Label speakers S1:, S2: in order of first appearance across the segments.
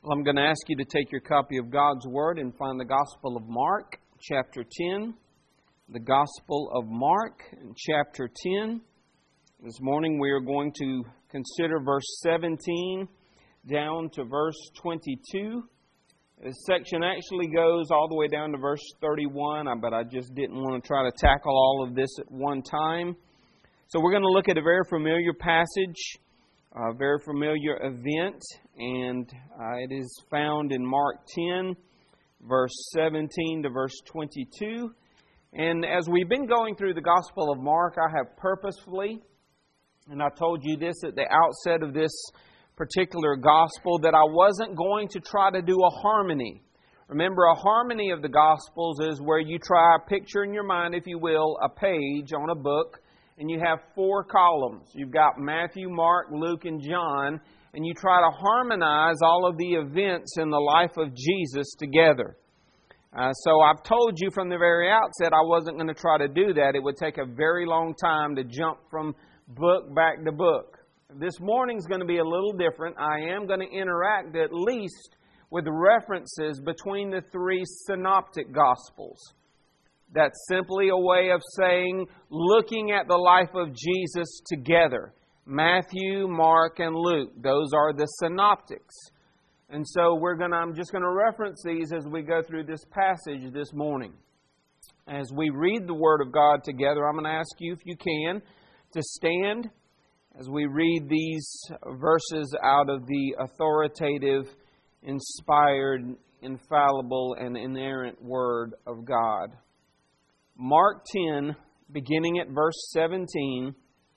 S1: Well, I'm going to ask you to take your copy of God's Word and find the Gospel of Mark, chapter 10. The Gospel of Mark, chapter 10. This morning we are going to consider verse 17 down to verse 22. This section actually goes all the way down to verse 31, but I just didn't want to try to tackle all of this at one time. So we're going to look at a very familiar passage, a very familiar event, and it is found in Mark 10, verse 17 to verse 22. And as we've been going through the Gospel of Mark, I have purposefully, and I told you this at the outset of this particular Gospel, that I wasn't going to try to do a harmony. Remember, a harmony of the Gospels is where you try to picture in your mind, if you will, a page on a book, and you have 4 columns. You've got Matthew, Mark, Luke, and John, and you try to harmonize all of the events in the life of Jesus together. So I've told you from the very outset I wasn't going to try to do that. It would take a very long time to jump from book back to book. This morning's going to be a little different. I am going to interact at least with references between the 3 synoptic Gospels. That's simply a way of saying, looking at the life of Jesus together. Matthew, Mark, and Luke. Those are the synoptics. And so I'm just going to reference these as we go through this passage this morning. As we read the Word of God together, I'm going to ask you, if you can, to stand as we read these verses out of the authoritative, inspired, infallible, and inerrant Word of God. Mark 10, beginning at verse 17.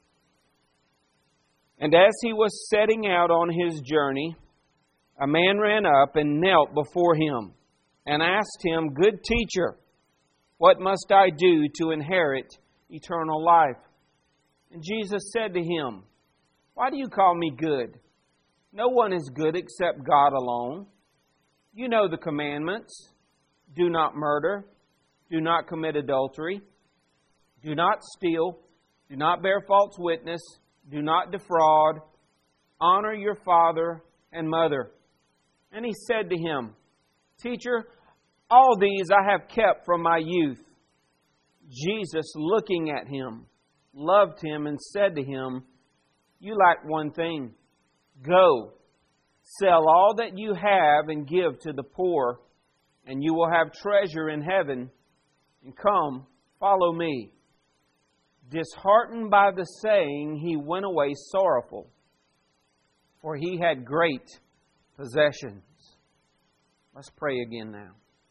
S1: And as he was setting out on his journey, a man ran up and knelt before him and asked him, "Good teacher, what must I do to inherit eternal life?" And Jesus said to him, "Why do you call me good? No one is good except God alone. You know the commandments. Do not murder. Do not commit adultery. Do not steal. Do not bear false witness. Do not defraud. Honor your father and mother." And he said to him, "Teacher, all these I have kept from my youth." Jesus, looking at him, loved him and said to him, "You lack one thing. Go, sell all that you have and give to the poor, and you will have treasure in heaven. And come, follow me." Disheartened by the saying, he went away sorrowful, for he had great possessions. Let's pray again now.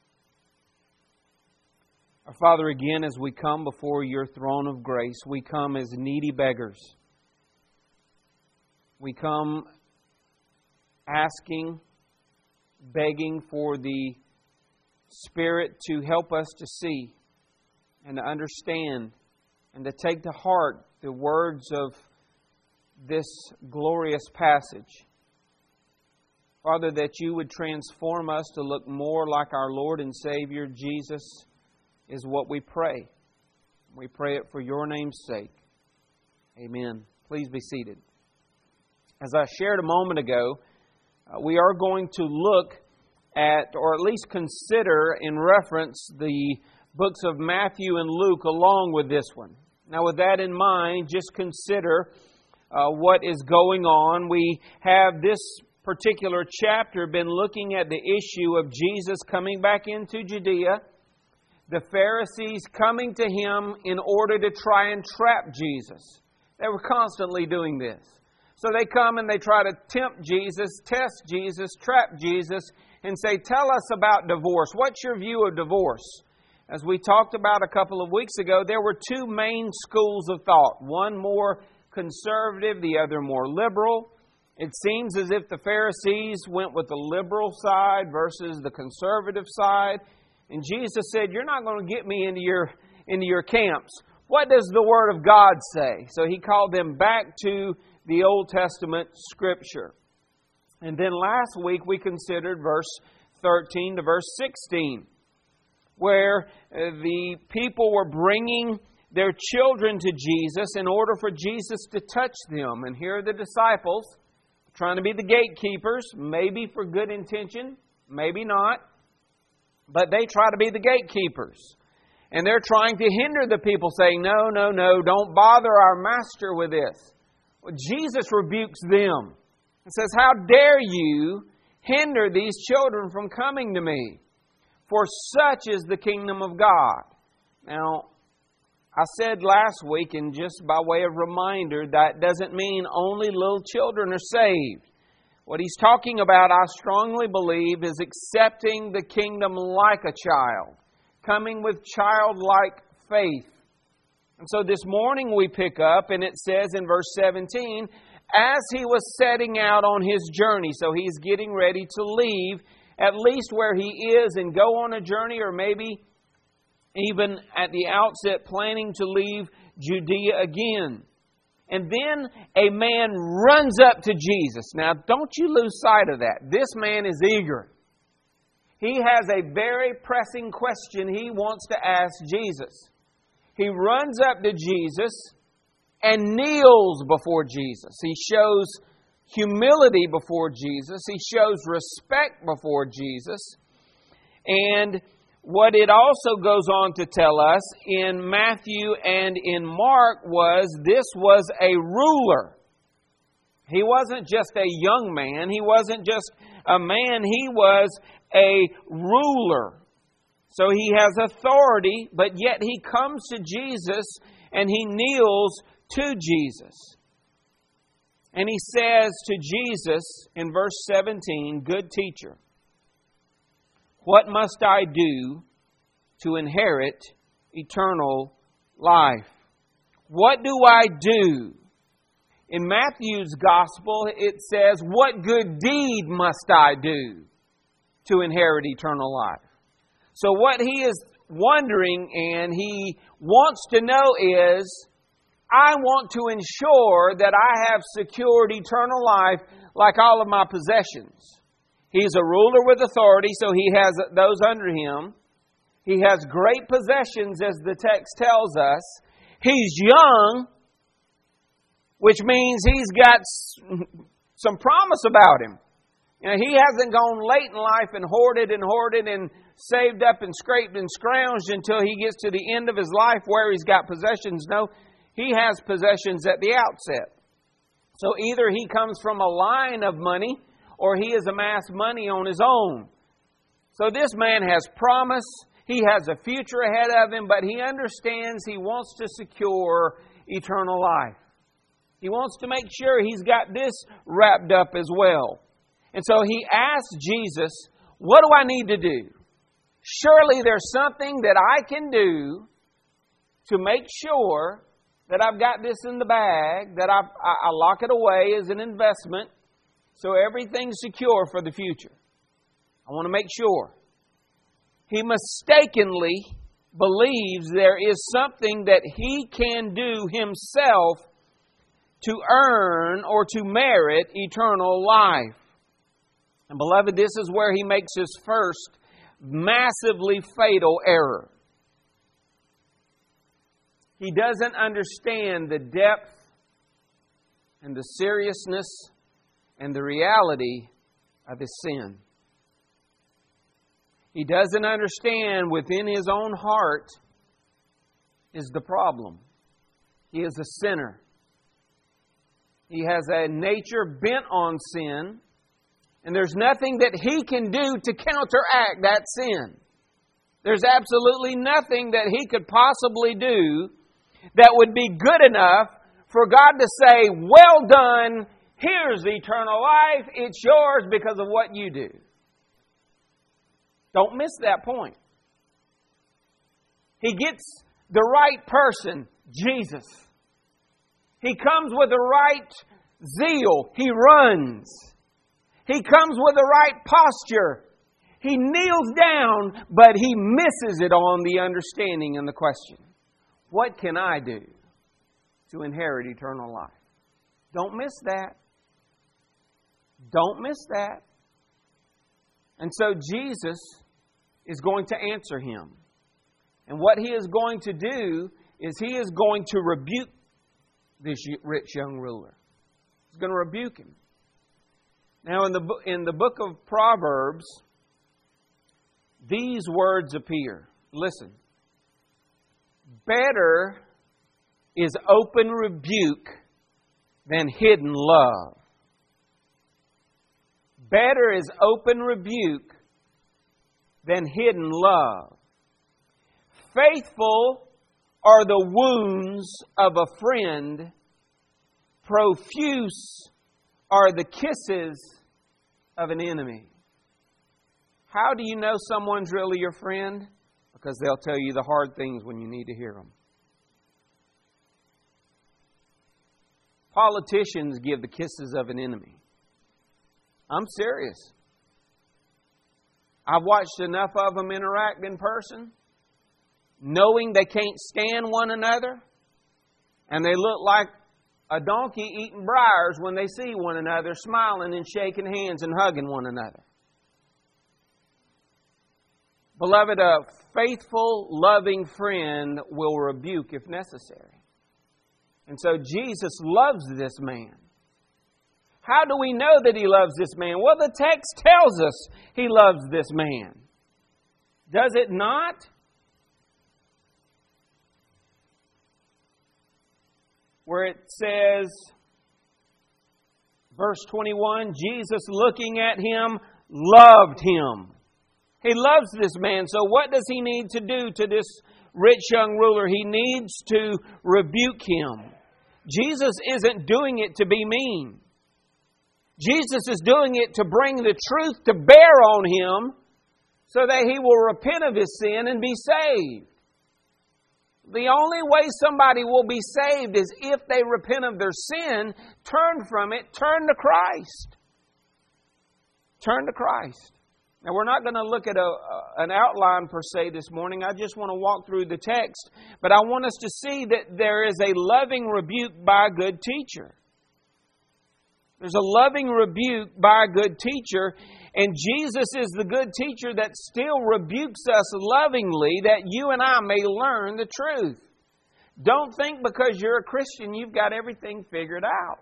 S1: Our Father, again, as we come before your throne of grace, we come as needy beggars. We come asking, begging for the Spirit to help us to see and to understand and to take to heart the words of this glorious passage. Father, that you would transform us to look more like our Lord and Savior Jesus is what we pray. We pray it for your name's sake. Amen. Please be seated. As I shared a moment ago, we are going to look at, or at least consider in reference, the books of Matthew and Luke along with this one. Now, with that in mind, just consider what is going on. We have this particular chapter been looking at the issue of Jesus coming back into Judea, the Pharisees coming to Him in order to try and trap Jesus. They were constantly doing this. So they come and they try to tempt Jesus, test Jesus, trap Jesus, and say, "Tell us about divorce. What's your view of divorce?" As we talked about a couple of weeks ago, there were 2 main schools of thought. One more conservative, the other more liberal. It seems as if the Pharisees went with the liberal side versus the conservative side. And Jesus said, "You're not going to get me into your camps. What does the Word of God say?" So He called them back to the Old Testament Scripture. And then last week we considered verse 13 to verse 16, where the people were bringing their children to Jesus in order for Jesus to touch them. And here are the disciples trying to be the gatekeepers, maybe for good intention, maybe not. But they try to be the gatekeepers. And they're trying to hinder the people, saying, no, no, no, don't bother our master with this. Well, Jesus rebukes them and says, how dare you hinder these children from coming to me? For such is the kingdom of God. Now, I said last week, and just by way of reminder, that doesn't mean only little children are saved. What he's talking about, I strongly believe, is accepting the kingdom like a child, coming with childlike faith. And so this morning we pick up, and it says in verse 17, as he was setting out on his journey, so he's getting ready to leave, at least where he is, and go on a journey, or maybe even at the outset planning to leave Judea again. And then a man runs up to Jesus. Now, don't you lose sight of that. This man is eager. He has a very pressing question he wants to ask Jesus. He runs up to Jesus and kneels before Jesus. He shows humility before Jesus. He shows respect before Jesus. And what it also goes on to tell us in Matthew and in Mark was this was a ruler. He wasn't just a young man. He wasn't just a man. He was a ruler. So he has authority, but yet he comes to Jesus and he kneels to Jesus. And he says to Jesus in verse 17, good teacher, what must I do to inherit eternal life? What do I do? In Matthew's Gospel, it says, what good deed must I do to inherit eternal life? So what he is wondering and he wants to know is, I want to ensure that I have secured eternal life like all of my possessions. He's a ruler with authority, so he has those under him. He has great possessions, as the text tells us. He's young, which means he's got some promise about him. You know, he hasn't gone late in life and hoarded and saved up and scraped and scrounged until he gets to the end of his life where he's got possessions. No, he has possessions at the outset. So either he comes from a line of money or he has amassed money on his own. So this man has promise. He has a future ahead of him, but he understands he wants to secure eternal life. He wants to make sure he's got this wrapped up as well. And so he asks Jesus, what do I need to do? Surely there's something that I can do to make sure that I've got this in the bag, that I lock it away as an investment, so everything's secure for the future. I want to make sure. He mistakenly believes there is something that he can do himself to earn or to merit eternal life. And beloved, this is where he makes his first massively fatal error. He doesn't understand the depth and the seriousness and the reality of his sin. He doesn't understand within his own heart is the problem. He is a sinner. He has a nature bent on sin, and there's nothing that he can do to counteract that sin. There's absolutely nothing that he could possibly do that would be good enough for God to say, well done, here's eternal life, it's yours because of what you do. Don't miss that point. He gets the right person, Jesus. He comes with the right zeal, he runs. He comes with the right posture. He kneels down, but he misses it on the understanding and the question. What can I do to inherit eternal life? Don't miss that. Don't miss that. And so Jesus is going to answer him. And what he is going to do is he is going to rebuke this rich young ruler. He's going to rebuke him. Now, in the book of Proverbs, these words appear. Listen. Better is open rebuke than hidden love. Better is open rebuke than hidden love. Faithful are the wounds of a friend. Profuse are the kisses of an enemy. How do you know someone's really your friend? Because they'll tell you the hard things when you need to hear them. Politicians give the kisses of an enemy. I'm serious. I've watched enough of them interact in person, knowing they can't stand one another, and they look like a donkey eating briars when they see one another, smiling and shaking hands and hugging one another. Beloved, a faithful, loving friend will rebuke if necessary. And so Jesus loves this man. How do we know that He loves this man? Well, the text tells us He loves this man. Does it not? Where it says, verse 21, Jesus looking at him, loved him. He loves this man. So what does He need to do to this rich young ruler? He needs to rebuke him. Jesus isn't doing it to be mean. Jesus is doing it to bring the truth to bear on him so that he will repent of his sin and be saved. The only way somebody will be saved is if they repent of their sin, turn from it, turn to Christ. Turn to Christ. Now, we're not going to look at an outline per se this morning. I just want to walk through the text. But I want us to see that there is a loving rebuke by a good teacher. There's a loving rebuke by a good teacher. And Jesus is the good teacher that still rebukes us lovingly that you and I may learn the truth. Don't think because you're a Christian you've got everything figured out.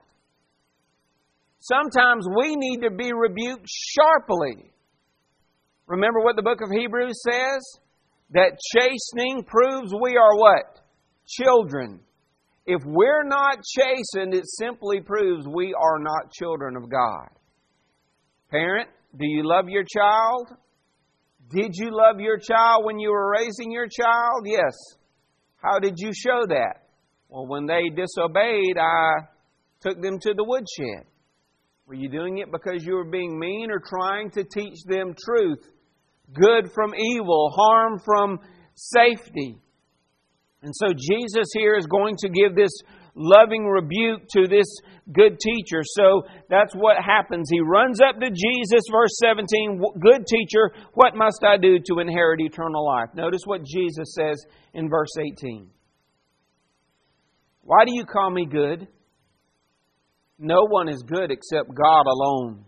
S1: Sometimes we need to be rebuked sharply. Remember what the book of Hebrews says? That chastening proves we are what? Children. If we're not chastened, it simply proves we are not children of God. Parent, do you love your child? Did you love your child when you were raising your child? Yes. How did you show that? Well, when they disobeyed, I took them to the woodshed. Were you doing it because you were being mean or trying to teach them truth? Good from evil, harm from safety. And so Jesus here is going to give this loving rebuke to this good teacher. So that's what happens. He runs up to Jesus, verse 17, good teacher, what must I do to inherit eternal life? Notice what Jesus says in verse 18. Why do you call me good? No one is good except God alone.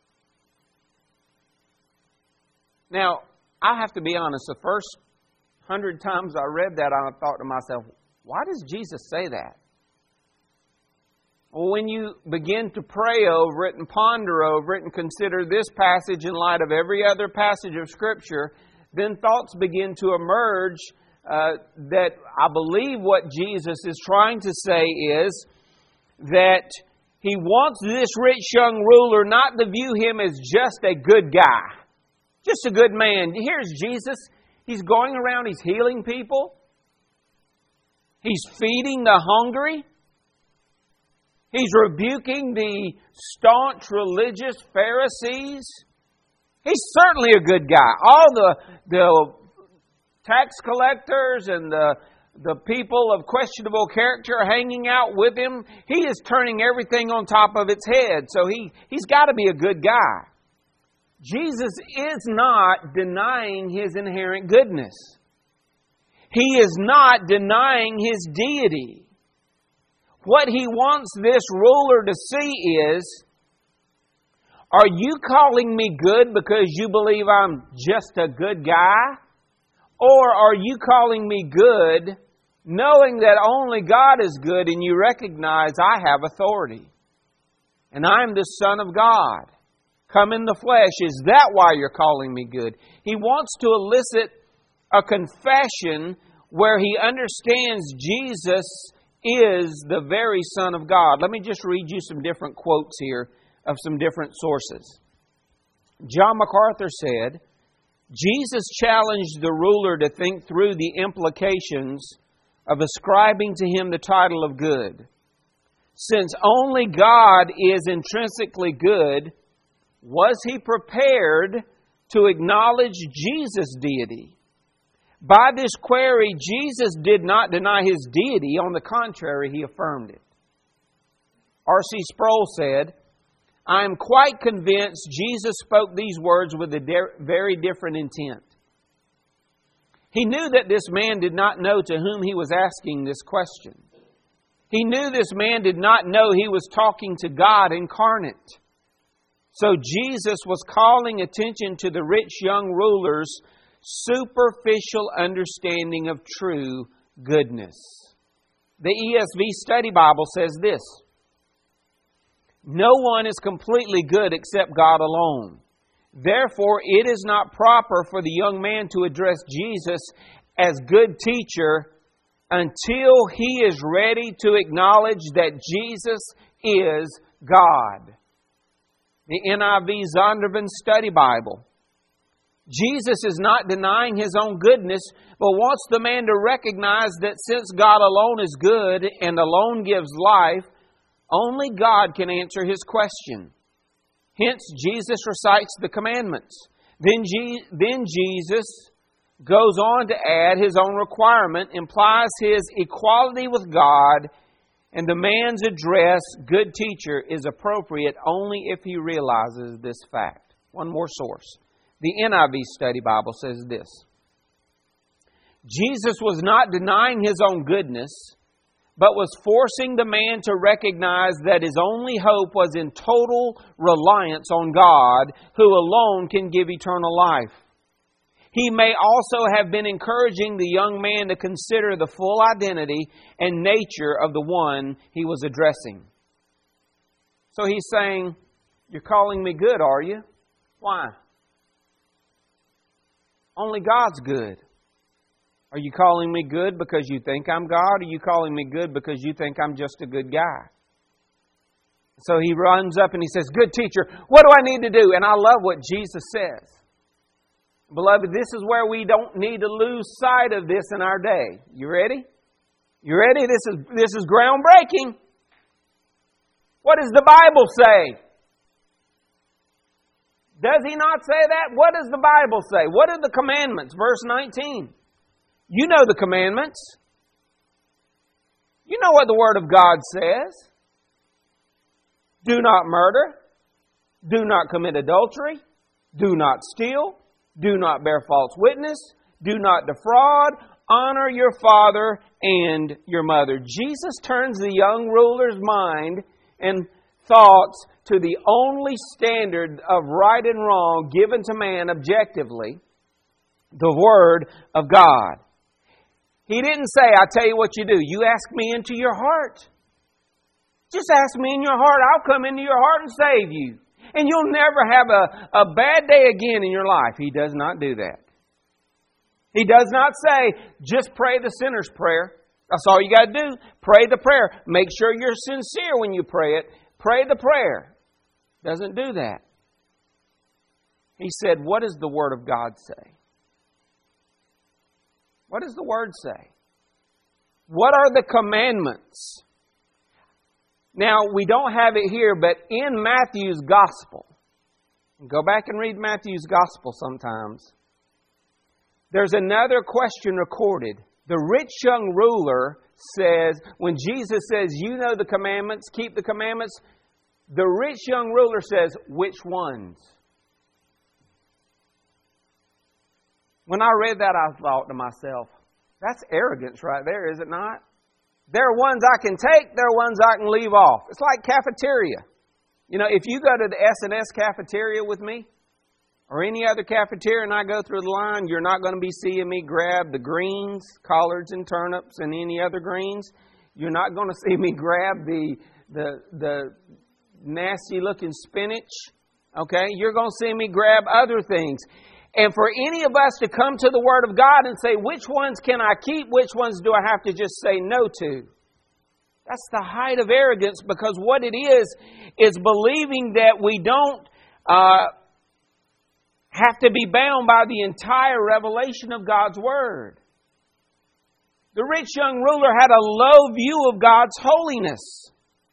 S1: Now, I have to be honest, the first 100 times I read that, I thought to myself, why does Jesus say that? Well, when you begin to pray over it and ponder over it and consider this passage in light of every other passage of Scripture, then thoughts begin to emerge that I believe what Jesus is trying to say is that He wants this rich young ruler not to view him as just a good guy, just a good man. Here's Jesus. He's going around, He's healing people. He's feeding the hungry. He's rebuking the staunch religious Pharisees. He's certainly a good guy. All the tax collectors and the people of questionable character are hanging out with Him. He is turning everything on top of its head. So he's got to be a good guy. Jesus is not denying His inherent goodness. He is not denying His deity. What He wants this ruler to see is, are you calling me good because you believe I'm just a good guy? Or are you calling me good knowing that only God is good and you recognize I have authority and I'm the Son of God? come in the flesh. Is that why you're calling me good? He wants to elicit a confession where he understands Jesus is the very Son of God. Let me just read you some different quotes here of some different sources. John MacArthur said, Jesus challenged the ruler to think through the implications of ascribing to him the title of good. Since only God is intrinsically good, was he prepared to acknowledge Jesus' deity? By this query, Jesus did not deny his deity. On the contrary, he affirmed it. R.C. Sproul said, I am quite convinced Jesus spoke these words with a very different intent. He knew that this man did not know to whom he was asking this question. He knew this man did not know he was talking to God incarnate. So Jesus was calling attention to the rich young ruler's superficial understanding of true goodness. The ESV Study Bible says this, no one is completely good except God alone. Therefore, it is not proper for the young man to address Jesus as good teacher until he is ready to acknowledge that Jesus is God. The NIV Zondervan Study Bible. Jesus is not denying his own goodness, but wants the man to recognize that since God alone is good and alone gives life, only God can answer his question. Hence, Jesus recites the commandments. Then Jesus goes on to add his own requirement, implies his equality with God, and the man's address, good teacher, is appropriate only if he realizes this fact. One more source. The NIV Study Bible says this. Jesus was not denying his own goodness, but was forcing the man to recognize that his only hope was in total reliance on God, who alone can give eternal life. He may also have been encouraging the young man to consider the full identity and nature of the one he was addressing. So he's saying, you're calling me good, are you? Why? Only God's good. Are you calling me good because you think I'm God? Or are you calling me good because you think I'm just a good guy? So he runs up and he says, good teacher, what do I need to do? And I love what Jesus says. Beloved, this is where we don't need to lose sight of this in our day. You ready? You ready? This is groundbreaking. What does the Bible say? Does he not say that? What does the Bible say? What are the commandments? Verse 19. You know the commandments. You know what the Word of God says. Do not murder. Do not commit adultery. Do not steal. Do not bear false witness. Do not defraud. Honor your father and your mother. Jesus turns the young ruler's mind and thoughts to the only standard of right and wrong given to man objectively, the Word of God. He didn't say, I tell you what you do. You ask me into your heart. Just ask me in your heart. I'll come into your heart and save you. And you'll never have a bad day again in your life. He does not do that. He does not say, just pray the sinner's prayer. That's all you got to do. Pray the prayer. Make sure you're sincere when you pray it. Pray the prayer. Doesn't do that. He said, what does the Word of God say? What does the Word say? What are the commandments? Now, we don't have it here, but in Matthew's Gospel, go back and read Matthew's Gospel sometimes, there's another question recorded. The rich young ruler says, when Jesus says, you know the commandments, keep the commandments, the rich young ruler says, which ones? When I read that, I thought to myself, that's arrogance right there, is it not? There are ones I can take, there are ones I can leave off. It's like cafeteria. You know, if you go to the S&S cafeteria with me, or any other cafeteria, and I go through the line, you're not going to be seeing me grab the greens, collards and turnips, and any other greens. You're not going to see me grab the nasty-looking spinach Okay? You're going to see me grab other things. And for any of us to come to the Word of God and say, which ones can I keep? Which ones do I have to just say no to? That's the height of arrogance, because what it is believing that we don't have to be bound by the entire revelation of God's Word. The rich young ruler had a low view of God's holiness.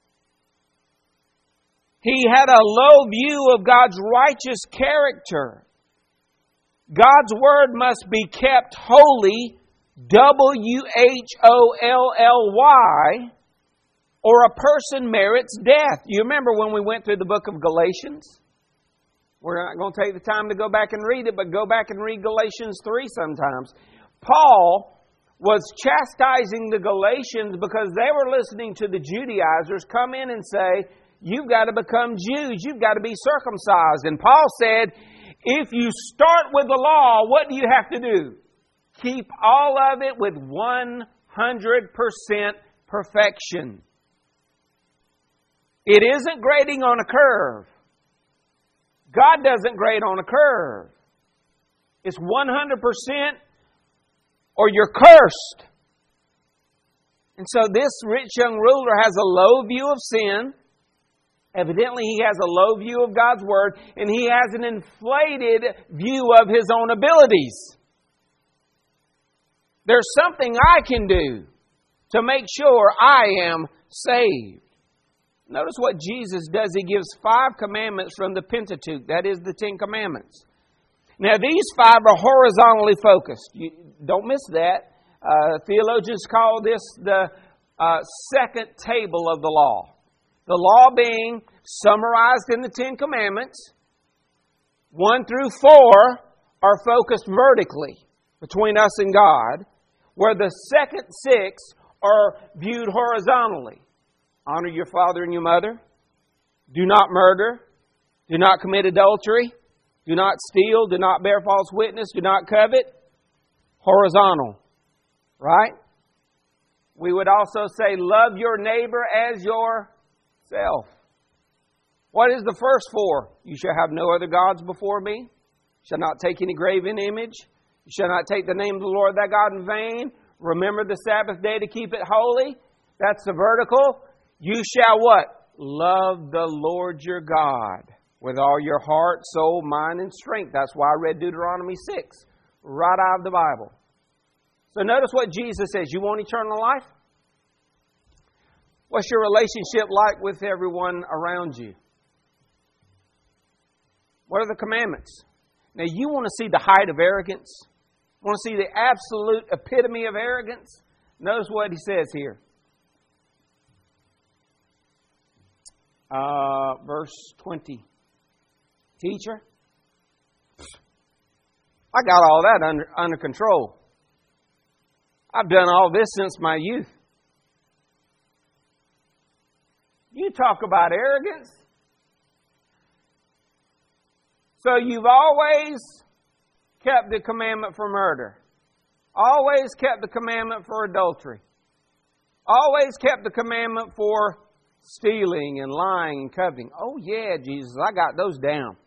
S1: He had a low view of God's righteous character. God's Word must be kept holy, WHOLLY, or a person merits death. You remember when we went through the book of Galatians? We're not going to take the time to go back and read it, but go back and read Galatians 3 sometimes. Paul was chastising the Galatians because they were listening to the Judaizers come in and say, you've got to become Jews, you've got to be circumcised. And Paul said, if you start with the law, what do you have to do? Keep all of it with 100% perfection. It isn't grading on a curve. God doesn't grade on a curve. It's 100% or you're cursed. And so this rich young ruler has a low view of sin. Evidently, he has a low view of God's Word, and he has an inflated view of his own abilities. There's something I can do to make sure I am saved. Notice what Jesus does. He gives 5 commandments from the Pentateuch. That is the 10 Commandments. Now, these 5 are horizontally focused. Don't miss that. Theologians call this the second table of the law. The law being summarized in the 10 Commandments. 1 through 4 are focused vertically between us and God, where the second 6 are viewed horizontally. Honor your father and your mother. Do not murder. Do not commit adultery. Do not steal. Do not bear false witness. Do not covet. Horizontal. Right? We would also say, love your neighbor as yourself. What is the first 4? You shall have no other gods before me. You shall not take any graven image. You shall not take the name of the Lord thy God in vain. Remember the Sabbath day to keep it holy. That's the vertical. You shall what? Love the Lord your God with all your heart, soul, mind, and strength. That's why I read Deuteronomy 6 right out of the Bible. So notice what Jesus says. You want eternal life? What's your relationship like with everyone around you? What are the commandments? Now, you want to see the height of arrogance? Want to see the absolute epitome of arrogance? Notice what he says here. Verse 20. Teacher, I got all that under control. I've done all this since my youth. You talk about arrogance. So you've always kept the commandment for murder. Always kept the commandment for adultery. Always kept the commandment for stealing and lying and coveting. Oh yeah, Jesus, I got those down.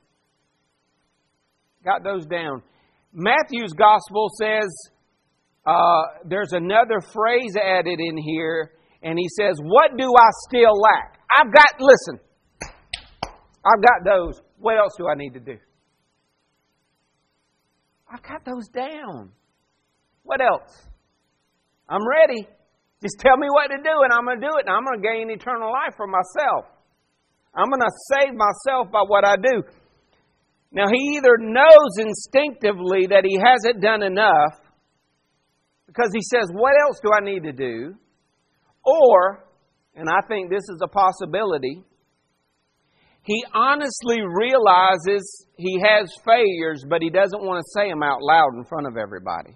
S1: Got those down. Matthew's gospel says there's another phrase added in here, and he says, what do I still lack? I've got those. What else do I need to do? I've got those down. What else? I'm ready. Just tell me what to do, and I'm going to do it, and I'm going to gain eternal life for myself. I'm going to save myself by what I do. Now, he either knows instinctively that he hasn't done enough, because he says, what else do I need to do? Or, and I think this is a possibility, he honestly realizes he has failures, but he doesn't want to say them out loud in front of everybody.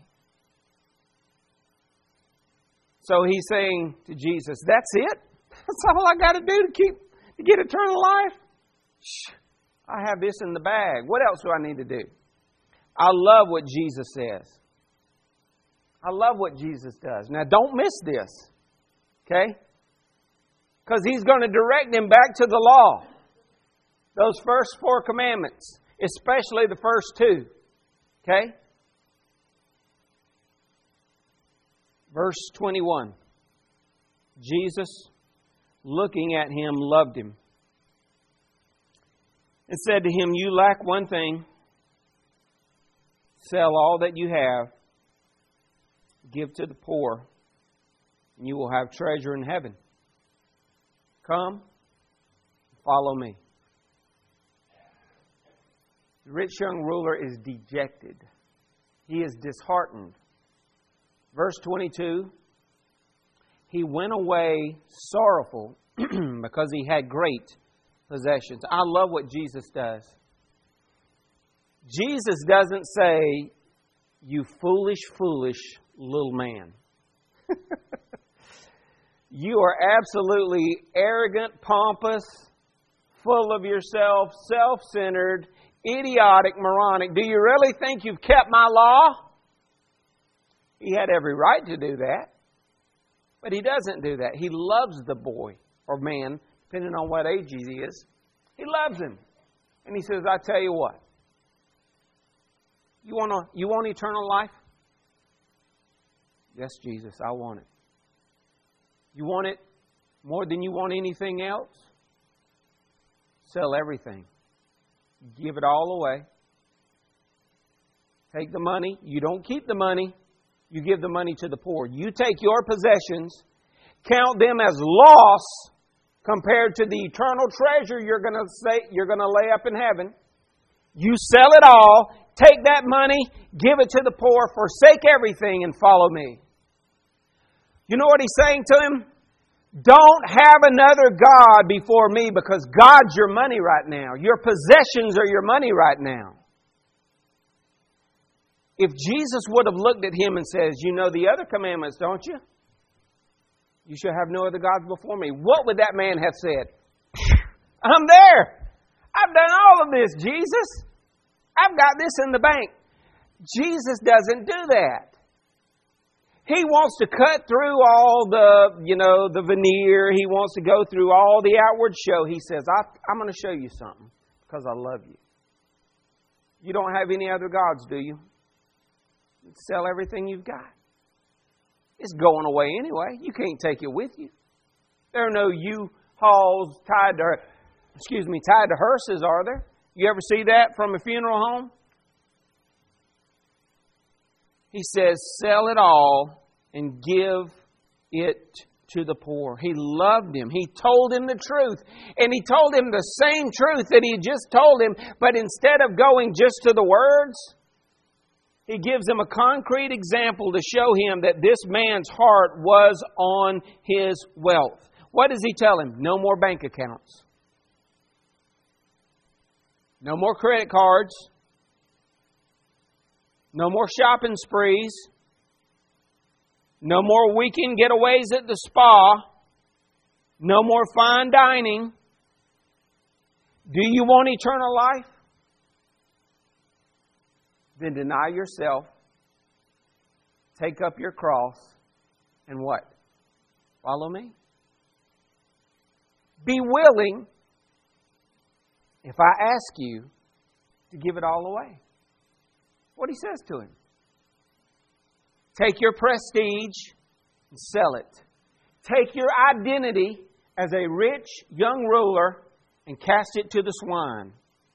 S1: So he's saying to Jesus, that's it? That's all I got to do to get eternal life? I have this in the bag. What else do I need to do? I love what Jesus says. I love what Jesus does. Now, don't miss this. Okay? Because he's going to direct him back to the law. Those first 4 commandments, especially the first 2. Okay? Verse 21. Jesus, looking at him, loved him and said to him, "You lack one thing. Sell all that you have, give to the poor, and you will have treasure in heaven. Come, follow me." The rich young ruler is dejected. He is disheartened. Verse 22, he went away sorrowful because he had great possessions. I love what Jesus does. Jesus doesn't say, "You foolish, foolish little man." You are absolutely arrogant, pompous, full of yourself, self-centered, idiotic, moronic. Do you really think you've kept my law? He had every right to do that. But he doesn't do that. He loves the boy or man, depending on what age he is. He loves him. And he says, "I tell you what. You want eternal life?" "Yes, Jesus, I want it." "You want it more than you want anything else?" "Sell everything. Give it all away. Take the money. You don't keep the money. You give the money to the poor. You take your possessions, count them as loss compared to the eternal treasure you're going to lay up in heaven. You sell it all, take that money, give it to the poor, forsake everything and follow me." You know what he's saying to him? Don't have another God before me, because God's your money right now. Your possessions are your money right now. If Jesus would have looked at him and says, "You know the other commandments, don't you? You shall have no other gods before me," what would that man have said? "I'm there. I've done all of this, Jesus. I've got this in the bank." Jesus doesn't do that. He wants to cut through all the veneer. He wants to go through all the outward show. He says, I'm going to show you something because I love you. You don't have any other gods, do you? Sell everything you've got. It's going away anyway. You can't take it with you. There are no U-Hauls tied to hearses, are there? You ever see that from a funeral home? He says, sell it all and give it to the poor. He loved him. He told him the truth. And he told him the same truth that he just told him. But instead of going just to the words, he gives him a concrete example to show him that this man's heart was on his wealth. What does he tell him? No more bank accounts. No more credit cards. No more shopping sprees. No more weekend getaways at the spa. No more fine dining. Do you want eternal life? Then deny yourself. Take up your cross. And what? Follow me. Be willing, if I ask you, to give it all away. What he says to him. Take your prestige and sell it. Take your identity as a rich young ruler and cast it to the swine.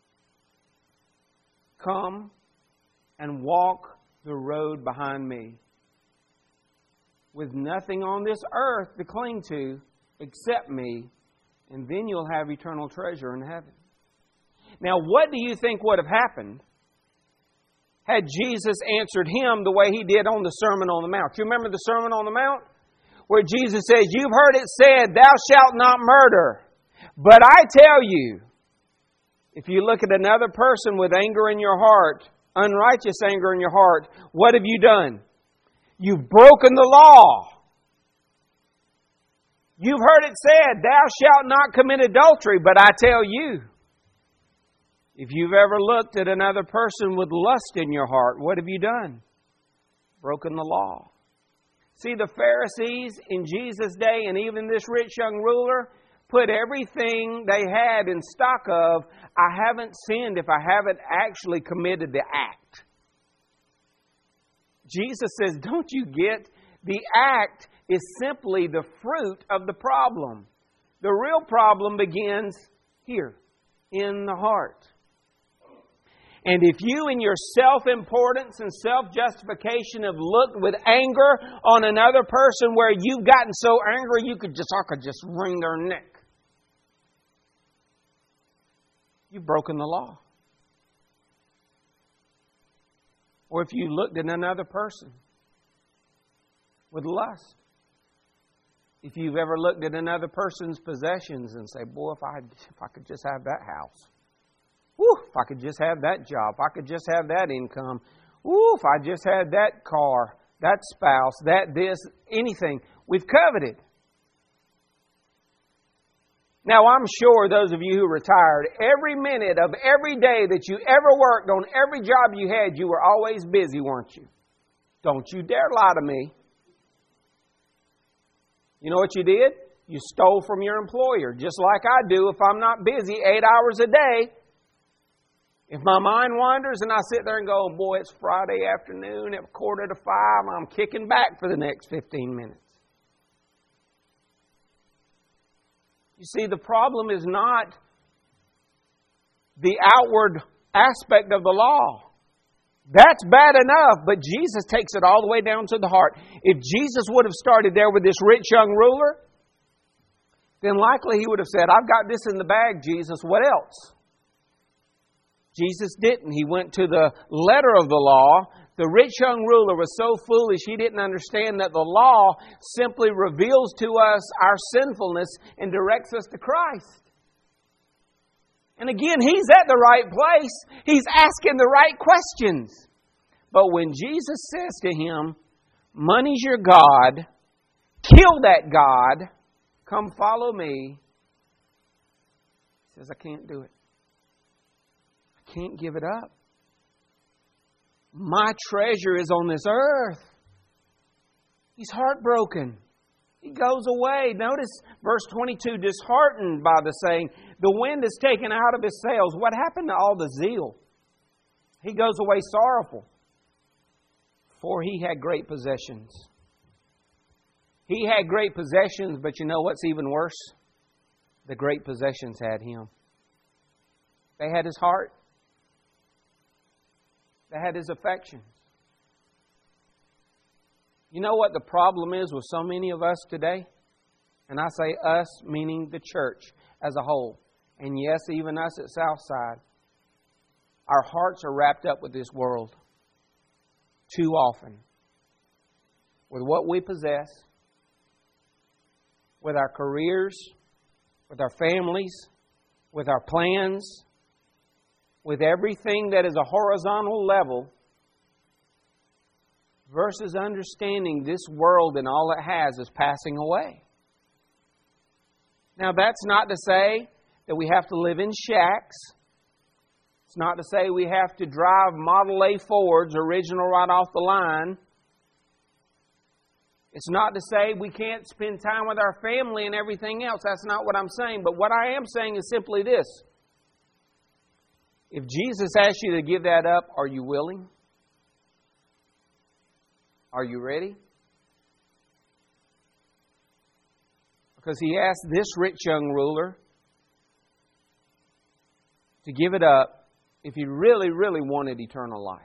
S1: Come and walk the road behind me. With nothing on this earth to cling to except me, and then you'll have eternal treasure in heaven. Now, what do you think would have happened had Jesus answered him the way He did on the Sermon on the Mount? Do you remember the Sermon on the Mount? Where Jesus says, you've heard it said, thou shalt not murder. But I tell you, if you look at another person with anger in your heart, unrighteous anger in your heart, what have you done? You've broken the law. You've heard it said, thou shalt not commit adultery. But I tell you, if you've ever looked at another person with lust in your heart, what have you done? Broken the law. See, the Pharisees in Jesus' day and even this rich young ruler put everything they had in stock of, I haven't sinned if I haven't actually committed the act. Jesus says, don't you get? The act is simply the fruit of the problem. The real problem begins here, in the heart. And if you in your self-importance and self-justification have looked with anger on another person where you've gotten so angry I could just wring their neck. You've broken the law. Or if you looked at another person with lust. If you've ever looked at another person's possessions and say, boy, if I could just have that house. Woo, if I could just have that job. If I could just have that income. Woo, if I just had that car, that spouse, that this, anything. We've coveted. Now, I'm sure those of you who retired, every minute of every day that you ever worked on every job you had, you were always busy, weren't you? Don't you dare lie to me. You know what you did? You stole from your employer, just like I do if I'm not busy 8 hours a day. If my mind wanders and I sit there and go, boy, it's Friday afternoon at 4:45, I'm kicking back for the next 15 minutes. You see, the problem is not the outward aspect of the law. That's bad enough, but Jesus takes it all the way down to the heart. If Jesus would have started there with this rich young ruler, then likely he would have said, I've got this in the bag, Jesus, what else? Jesus didn't. He went to the letter of the law. The rich young ruler was so foolish he didn't understand that the law simply reveals to us our sinfulness and directs us to Christ. And again, he's at the right place. He's asking the right questions. But when Jesus says to him, money's your God, kill that God, come follow me, he says, I can't do it. I can't give it up. My treasure is on this earth. He's heartbroken. He goes away. Notice verse 22, disheartened by the saying, the wind is taken out of his sails. What happened to all the zeal? He goes away sorrowful, for he had great possessions. He had great possessions, but you know what's even worse? The great possessions had him. They had his heart. They had his affections. You know what the problem is with so many of us today? And I say us, meaning the church as a whole. And yes, even us at Southside. Our hearts are wrapped up with this world too often. With what we possess, with our careers, with our families, with our plans, with everything that is a horizontal level, versus understanding this world and all it has is passing away. Now, that's not to say that we have to live in shacks. It's not to say we have to drive Model A Fords, original right off the line. It's not to say we can't spend time with our family and everything else. That's not what I'm saying. But what I am saying is simply this. If Jesus asks you to give that up, are you willing? Are you ready? Because he asked this rich young ruler to give it up if he really, really wanted eternal life.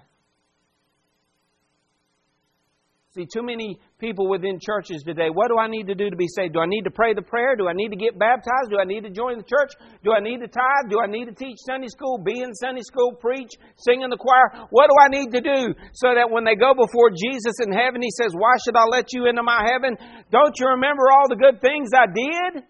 S1: See, too many people within churches today, what do I need to do to be saved? Do I need to pray the prayer? Do I need to get baptized? Do I need to join the church? Do I need to tithe? Do I need to teach Sunday school, be in Sunday school, preach, sing in the choir? What do I need to do so that when they go before Jesus in heaven, he says, why should I let you into my heaven? Don't you remember all the good things I did?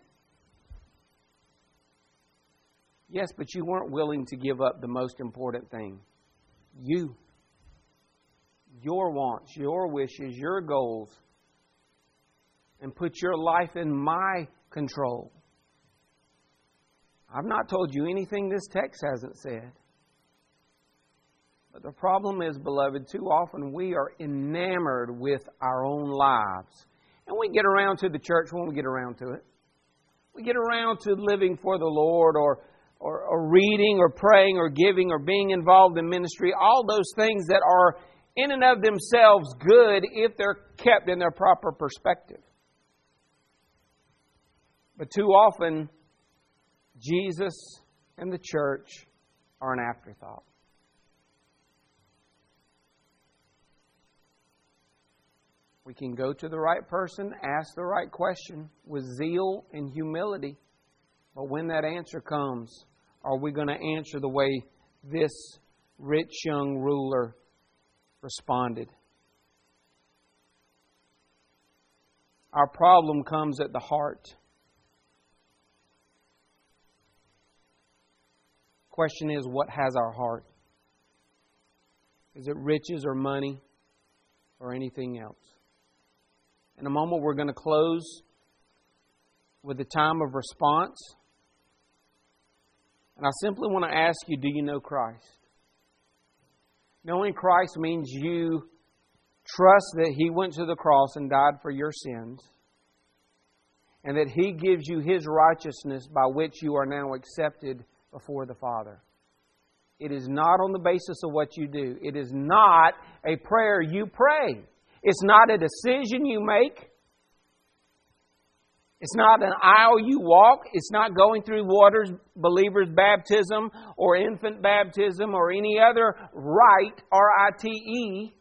S1: Yes, but you weren't willing to give up the most important thing. You. Your wants, your wishes, your goals, and put your life in my control. I've not told you anything this text hasn't said. But the problem is, beloved, too often we are enamored with our own lives. And we get around to the church when we get around to it. we get around to living for the Lord or reading or praying or giving or being involved in ministry, all those things that are in and of themselves good if they're kept in their proper perspective. But too often, Jesus and the church are an afterthought. We can go to the right person, ask the right question with zeal and humility. But when that answer comes, are we going to answer the way this rich young ruler responded? Our problem comes at the heart. Question is, what has our heart? Is it riches or money or anything else? In a moment, we're going to close with a time of response. And I simply want to ask you, do you know Christ? Knowing Christ means you trust that He went to the cross and died for your sins, and that He gives you His righteousness by which you are now accepted before the Father. It is not on the basis of what you do. It is not a prayer you pray. It's not a decision you make. It's not an aisle you walk. It's not going through waters, believer's baptism or infant baptism or any other rite, R-I-T-E.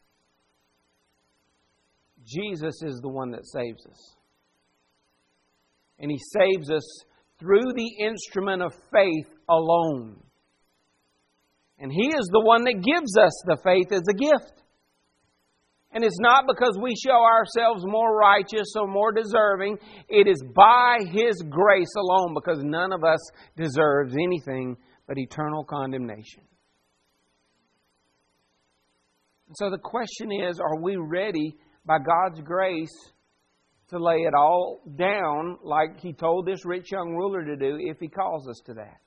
S1: Jesus is the one that saves us. And He saves us through the instrument of faith alone. And He is the one that gives us the faith as a gift. And it's not because we show ourselves more righteous or more deserving. It is by His grace alone, because none of us deserves anything but eternal condemnation. And so the question is, are we ready by God's grace to lay it all down like He told this rich young ruler to do if He calls us to that?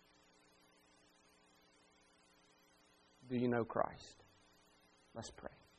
S1: Do you know Christ? Let's pray.